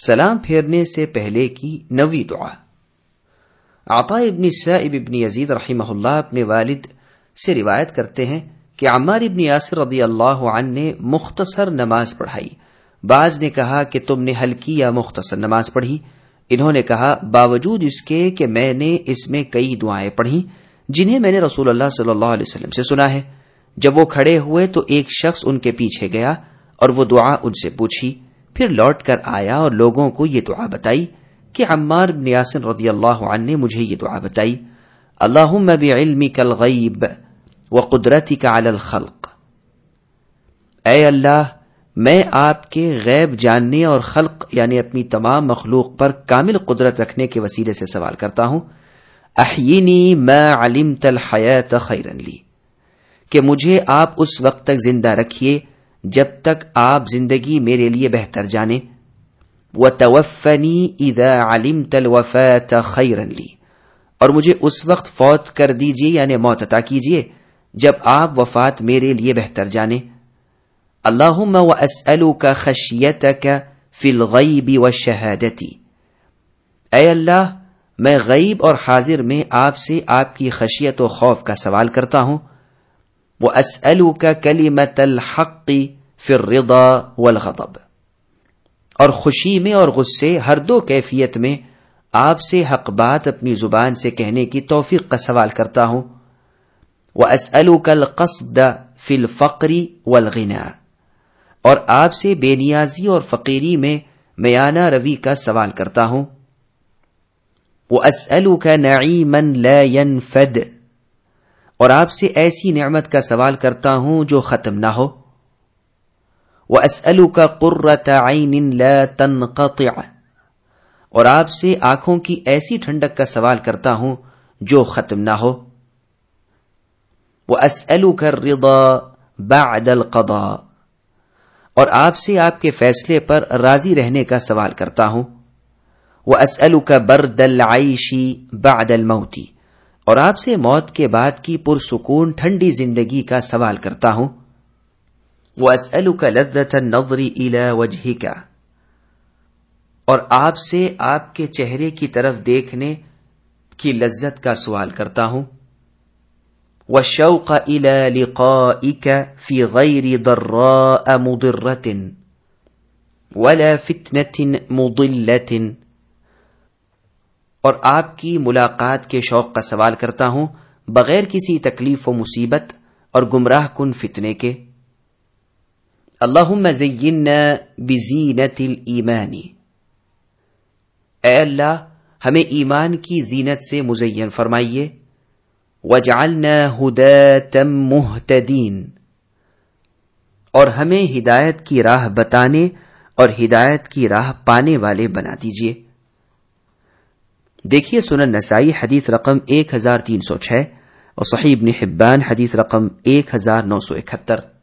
سلام پھیرنے سے پہلے کی 9ویں دعا۔ عطاء ابن السائب ابن یزید رحمہ اللہ اپنے والد سے روایت کرتے ہیں کہ عمار ابن یاسر رضی اللہ عنہ نے مختصر نماز پڑھائی۔ بعض نے کہا کہ تم نے ہلکی یا مختصر نماز پڑھی۔ انہوں نے کہا باوجود اس کے کہ میں نے اس میں کئی دعائیں پڑھی جنہیں میں نے رسول اللہ صلی اللہ علیہ وسلم سے سنا ہے۔ جب وہ کھڑے ہوئے تو ایک شخص ان کے پیچھے گیا اور وہ دعا ان سے پوچھی، پھر لوٹ کر آیا اور لوگوں کو یہ دعا بتائی کہ عمار بن یاسر رضی اللہ عنہ نے مجھے یہ دعا بتائی، اللہم بعلمک الغیب وقدرتک علی الخلق۔ اے اللہ، میں آپ کے غیب جاننے اور خلق یعنی اپنی تمام مخلوق پر کامل قدرت رکھنے کے وسیلے سے سوال کرتا ہوں، احیینی ما علمت الحیات خیرا لی، کہ مجھے آپ اس وقت تک زندہ رکھیے جب تک آپ زندگی میرے لیے بہتر جانیں، وَتَوَفَّنِي إِذَا عَلِمْتَ الْوَفَاةَ خَيْرًا لِي، اور مجھے اس وقت فوت کر دیجیے یعنی موت عطا کیجیے جب آپ وفات میرے لیے بہتر جانیں۔ اللہم وَأَسْأَلُكَ خَشْيَتَكَ فِي الْغَيْبِ وَالشَّهَادَةِ، اے اللہ میں غیب اور حاضر میں آپ سے آپ کی خشیت و خوف کا سوال کرتا ہوں۔ وَأَسْأَلُكَ كَلِمَةَ الْحَقِّ فِي الرِّضَى وَالْغَضَبِ، اور خوشی میں اور غصے ہر دو کیفیت میں آپ سے حق بات اپنی زبان سے کہنے کی توفیق کا سوال کرتا ہوں۔ وَأَسْأَلُكَ الْقَصْدَ فِي الْفَقْرِ وَالْغِنَى، اور آپ سے بے نیازی اور فقیری میں میانہ روی کا سوال کرتا ہوں۔ وَأَسْأَلُكَ نَعِيمًا لَا يَنْفَدُ، اور آپ سے ایسی نعمت کا سوال کرتا ہوں جو ختم نہ ہو۔ وَأَسْأَلُكَ قُرَّةَ عَيْنٍ لَا تَنْقَطِعُ، اور آپ سے آنکھوں کی ایسی ٹھنڈک کا سوال کرتا ہوں جو ختم نہ ہو۔ وَأَسْأَلُكَ الرِّضَى بَعْدَ الْقَضَاءِ، اور آپ سے آپ کے فیصلے پر راضی رہنے کا سوال کرتا ہوں۔ وَأَسْأَلُكَ بَرْدَ الْعَيْشِ بَعْدَ الْمَوْتِ، اور آپ سے موت کے بعد کی پرسکون ٹھنڈی زندگی کا سوال کرتا ہوں۔ وَأَسْأَلُكَ لَذَّةَ النَّظْرِ إِلَى وَجْهِكَ، اور آپ سے آپ کے چہرے کی طرف دیکھنے کی لذت کا سوال کرتا ہوں۔ وَالشَّوْقَ إِلَى لِقَائِكَ فِي غَيْرِ ضَرَّاءَ مُضِرَّةٍ وَلَا فِتْنَةٍ مُضِلَّةٍ، اور آپ کی ملاقات کے شوق کا سوال کرتا ہوں بغیر کسی تکلیف و مصیبت اور گمراہ کن فتنے کے۔ اللہم زینا بزینت الایمان، اے اللہ ہمیں ایمان کی زینت سے مزین فرمائیے۔ وجعلنا ہداۃ مہتدین، اور ہمیں ہدایت کی راہ بتانے اور ہدایت کی راہ پانے والے بنا دیجیے۔ دیکھیے سنن نسائی حدیث رقم 1306 اور صحیح ابن حبان حدیث رقم 1971۔